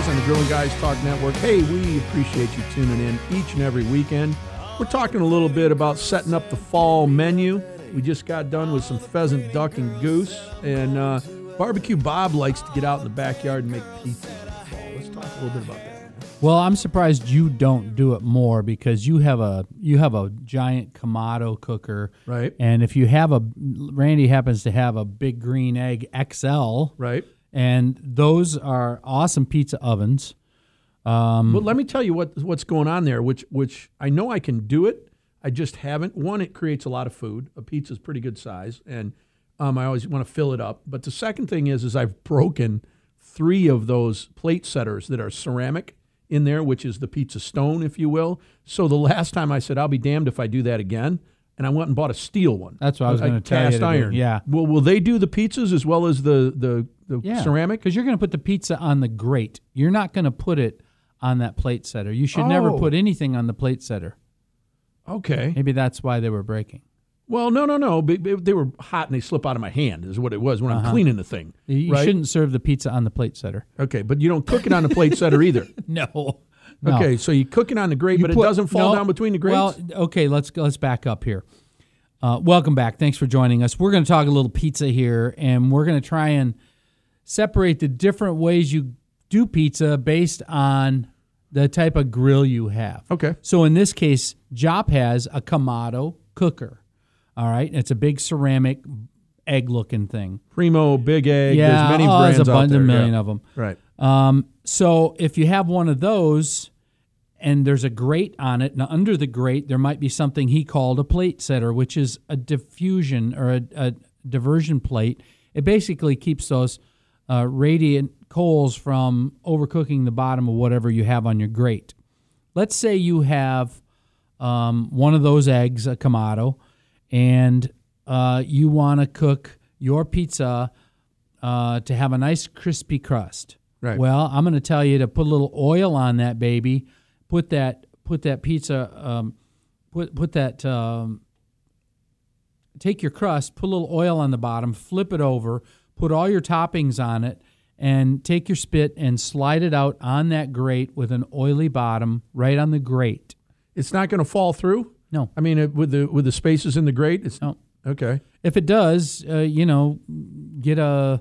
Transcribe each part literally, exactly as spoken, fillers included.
Guys on the Grilling Guys Talk Network. Hey, we appreciate you tuning in each and every weekend. We're talking a little bit about setting up the fall menu. We just got done with some pheasant, duck, and goose. And uh, Barbecue Bob likes to get out in the backyard and make pizza in the fall. Let's talk a little bit about that. Well, I'm surprised you don't do it more because you have a you have a giant Kamado cooker. Right. And if you have a, Randy happens to have a Big Green Egg X L. Right. And those are awesome pizza ovens. Um, but let me tell you what what's going on there, which which I know I can do it. I just haven't. One, it creates a lot of food. A pizza's pretty good size, and um, I always want to fill it up. But the second thing is, is I've broken three of those plate setters that are ceramic in there, which is the pizza stone, if you will. So the last time I said, I'll be damned if I do that again. And I went and bought a steel one. That's what I was going to tell you. Cast iron. Do. Yeah. Well, will they do the pizzas as well as the the, the yeah. ceramic? Because you're going to put the pizza on the grate. You're not going to put it on that plate setter. You should oh. never put anything on the plate setter. Okay. Maybe that's why they were breaking. Well, no, no, no. They were hot and they slip out of my hand is what it was when uh-huh. I'm cleaning the thing. You right? shouldn't serve the pizza on the plate setter. Okay, but you don't cook it on the plate setter either. No. No. Okay, so you cook it on the grate, you but put, it doesn't fall no, down between the grates? Well, okay, let's let's back up here. Uh, welcome back. Thanks for joining us. We're going to talk a little pizza here, and we're going to try and separate the different ways you do pizza based on the type of grill you have. Okay. So in this case, Jop has a Kamado cooker. All right? It's a big ceramic egg-looking thing. Primo, Big Egg, yeah, there's many oh, brands there's a out bunch there. of million yeah. of them. Right. Um, so if you have one of those and there's a grate on it, now under the grate there might be something he called a plate setter, which is a diffusion or a, a diversion plate. It basically keeps those uh, radiant coals from overcooking the bottom of whatever you have on your grate. Let's say you have um, one of those eggs, a Kamado, and uh, you want to cook your pizza uh, to have a nice crispy crust. Right. Well, I'm going to tell you to put a little oil on that baby. Put that put that pizza um, put put that um, take your crust, put a little oil on the bottom, flip it over, put all your toppings on it, and take your spit and slide it out on that grate with an oily bottom right on the grate. It's not going to fall through? No. I mean, it, with the with the spaces in the grate? It's no. Okay. If it does, uh, you know, get a,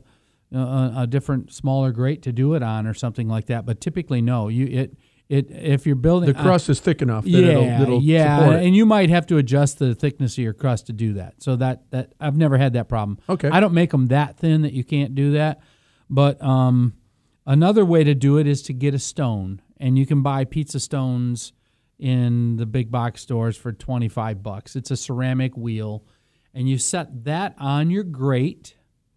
a a different smaller grate to do it on or something like that. But typically, no. You it it if you're building the crust uh, is thick enough that yeah, it'll, it'll yeah, support it. And you might have to adjust the thickness of your crust to do that. So that that I've never had that problem. Okay. I don't make them that thin that you can't do that. But um, another way to do it is to get a stone, and you can buy pizza stones in the big box stores for twenty-five bucks. It's a ceramic wheel, and you set that on your grate.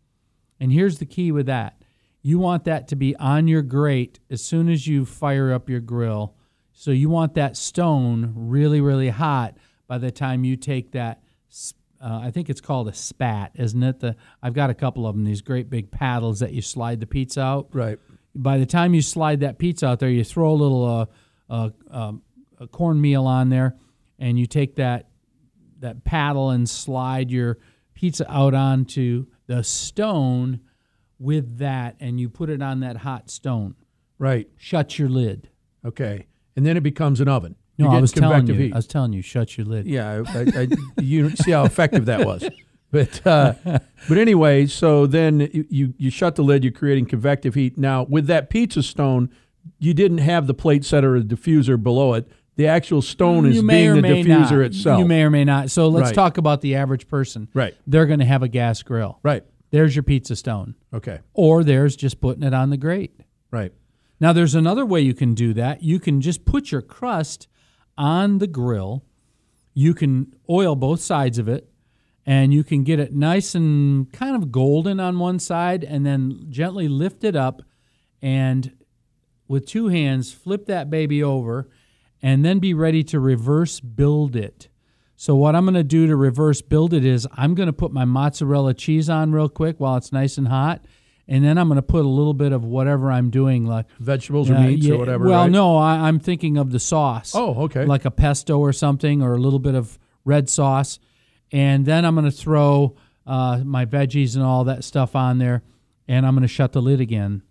And here's the key with that. You want that to be on your grate as soon as you fire up your grill. So you want that stone really, really hot by the time you take that, uh, I think it's called a spat, isn't it? The I've got a couple of them, these great big paddles that you slide the pizza out. Right. By the time you slide that pizza out there, you throw a little uh, uh, um, a cornmeal on there, and you take that that paddle and slide your pizza out onto the stone with that, and you put it on that hot stone. Right. Shut your lid. Okay. And then it becomes an oven. No, you I was telling you. Heat. I was telling you, shut your lid. Yeah, I, I, you see how effective that was. But uh, but anyway, so then you you shut the lid. You're creating convective heat. Now with that pizza stone, you didn't have the plate setter or the diffuser below it. The actual stone is being the diffuser not. itself. You may or may not. So let's right. talk about the average person. Right. They're going to have a gas grill. Right. There's your pizza stone. Okay. Or there's just putting it on the grate. Right. Now, there's another way you can do that. You can just put your crust on the grill. You can oil both sides of it, and you can get it nice and kind of golden on one side, and then gently lift it up, and with two hands, flip that baby over, and then be ready to reverse build it. So what I'm going to do to reverse build it is I'm going to put my mozzarella cheese on real quick while it's nice and hot, and then I'm going to put a little bit of whatever I'm doing, like vegetables or uh, meats yeah, or whatever. Well, right? no, I, I'm thinking of the sauce. Oh, okay. Like a pesto or something, or a little bit of red sauce, and then I'm going to throw uh, my veggies and all that stuff on there, and I'm going to shut the lid again.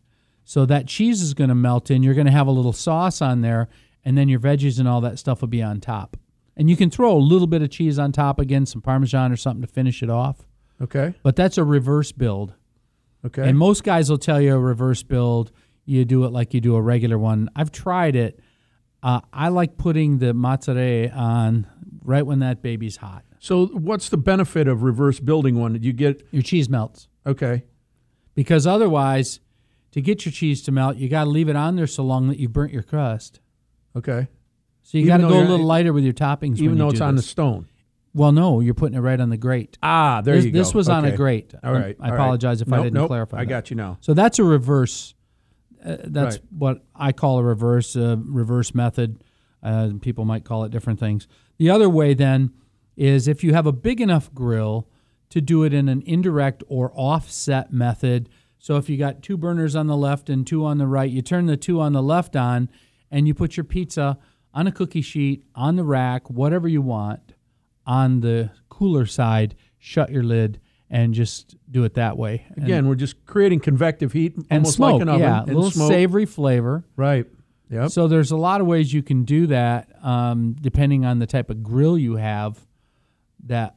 So that cheese is going to melt in. You're going to have a little sauce on there, and then your veggies and all that stuff will be on top. And you can throw a little bit of cheese on top again, some Parmesan or something to finish it off. Okay. But that's a reverse build. Okay. And most guys will tell you a reverse build, you do it like you do a regular one. I've tried it. Uh, I like putting the mozzarella on right when that baby's hot. So what's the benefit of reverse building one? Did you get... Your cheese melts. Okay. Because otherwise, to get your cheese to melt, you got to leave it on there so long that you burnt your crust. Okay. So you Even got to though go a you're- little lighter with your toppings Even when though you it's do on the this. stone. Well, no, you're putting it right on the grate. Ah, there this, you go. This was on a Okay. grate. All right. I all apologize right. if I Nope, didn't nope, clarify I that. got you now. So that's a reverse. Uh, that's Right. what I call a reverse uh, reverse method. Uh, people might call it different things. The other way then is if you have a big enough grill to do it in an indirect or offset method. So if you got two burners on the left and two on the right, you turn the two on the left on and you put your pizza on a cookie sheet, on the rack, whatever you want, on the cooler side, shut your lid, and just do it that way. And, Again, we're just creating convective heat, and almost smoke, like an oven. yeah, a and little smoke. savory flavor. Right. Yep. So there's a lot of ways you can do that, um, depending on the type of grill you have. That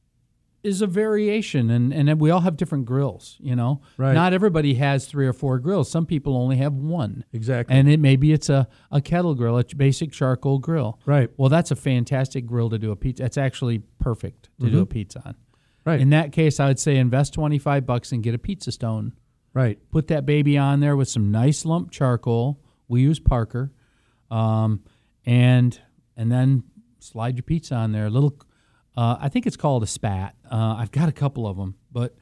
is a variation, and, and we all have different grills, you know. Right. Not everybody has three or four grills. Some people only have one. Exactly. And it maybe it's a, a kettle grill, a basic charcoal grill. Right. Well, that's a fantastic grill to do a pizza. It's actually perfect to do a pizza on. Right. In that case, I would say invest twenty-five bucks and get a pizza stone. Right. Put that baby on there with some nice lump charcoal. We use Parker. Um, and and then slide your pizza on there. A little, uh, I think it's called a spat. Uh, I've got a couple of them, but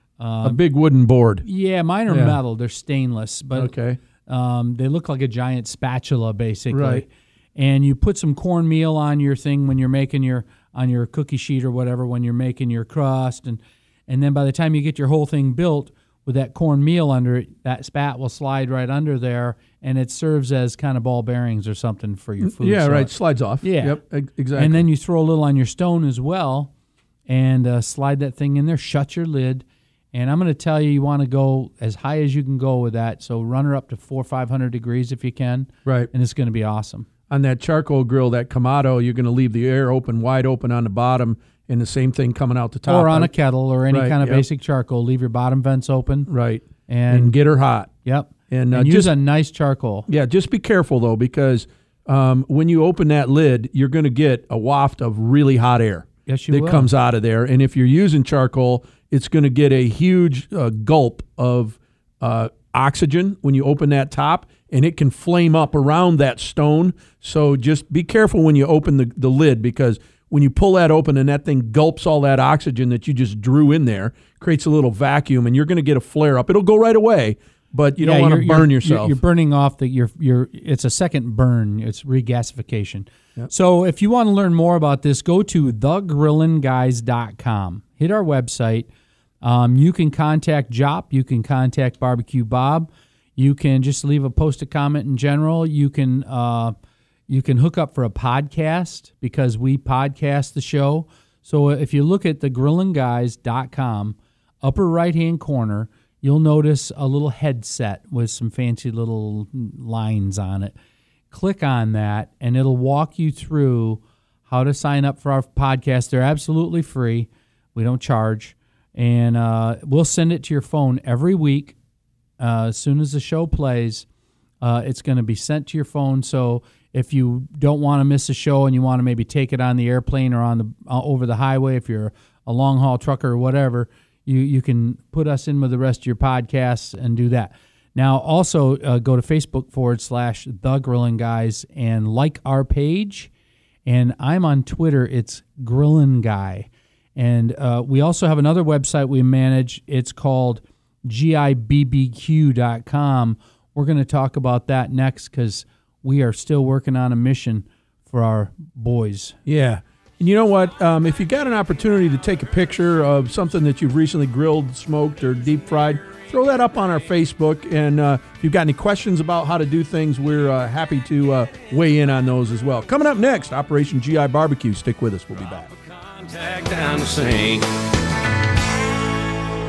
a big wooden board. yeah, mine are Yeah. metal. They're stainless, but Okay. um, they look like a giant spatula, basically. Right. And you put some cornmeal on your thing when you're making your on your cookie sheet or whatever when you're making your crust, and and then by the time you get your whole thing built with that cornmeal under it, that spat will slide right under there, and it serves as kind of ball bearings or something for your food. Yeah, So right. Slides off. Yeah. Yep. ex- Exactly. and then you throw a little on your stone as well, and uh, slide that thing in there. Shut your lid, and I'm going to tell you, you want to go as high as you can go with that. So run her up to four or five hundred degrees if you can, right. and it's going to be awesome. On that charcoal grill, that Kamado, you're going to leave the air open, wide open on the bottom, and the same thing coming out the top. Or on a Right. kettle or any Right, kind of yep. basic charcoal. Leave your bottom vents open, Right. and, And get her hot. yep, And, and uh, use just a nice charcoal. yeah, just be careful though, because um, when you open that lid, you're going to get a waft of really hot air Yes, you that will. comes out of there. And if you're using charcoal, it's going to get a huge uh, gulp of uh, oxygen when you open that top, and it can flame up around that stone. So just be careful when you open the, the lid, because when you pull that open and that thing gulps all that oxygen that you just drew in there, creates a little vacuum, and you're going to get a flare up. It'll go right away, but you Yeah, don't want to you're- burn you're- yourself. You're, you're burning off the your your. It's a second burn. It's regasification. Yep. So if you want to learn more about this, go to the grillin guys dot com. Hit our website. Um, you can contact Jop. You can contact Barbecue Bob. You can just leave a post a comment in general. You can uh, you can hook up for a podcast because we podcast the show. So if you look at the grillin guys dot com, upper right-hand corner, you'll notice a little headset with some fancy little lines on it. Click on that, and it'll walk you through how to sign up for our podcast. They're absolutely free. We don't charge. And uh, we'll send it to your phone every week. Uh, as soon as the show plays, uh, it's going to be sent to your phone. So if you don't want to miss a show and you want to maybe take it on the airplane or on the uh, over the highway, if you're a long haul trucker or whatever, you you can put us in with the rest of your podcasts and do that. Now, also uh, go to Facebook forward slash The Grillin' Guys and like our page. And I'm on Twitter. It's Grillin' Guy. And uh, we also have another website we manage. It's called G I B B Q dot com. We're going to talk about that next because we are still working on a mission for our boys. Yeah. And you know what? Um, if you got an opportunity to take a picture of something that you've recently grilled, smoked, or deep fried, throw that up on our Facebook. And uh, if you've got any questions about how to do things, we're uh, happy to uh, weigh in on those as well. Coming up next, Operation G I Barbecue. Stick with us. We'll be back. Contact down the sink.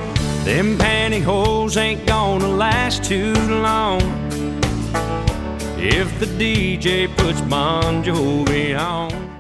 Them pantyhose ain't gonna last too long if the D J puts Bon Jovi on.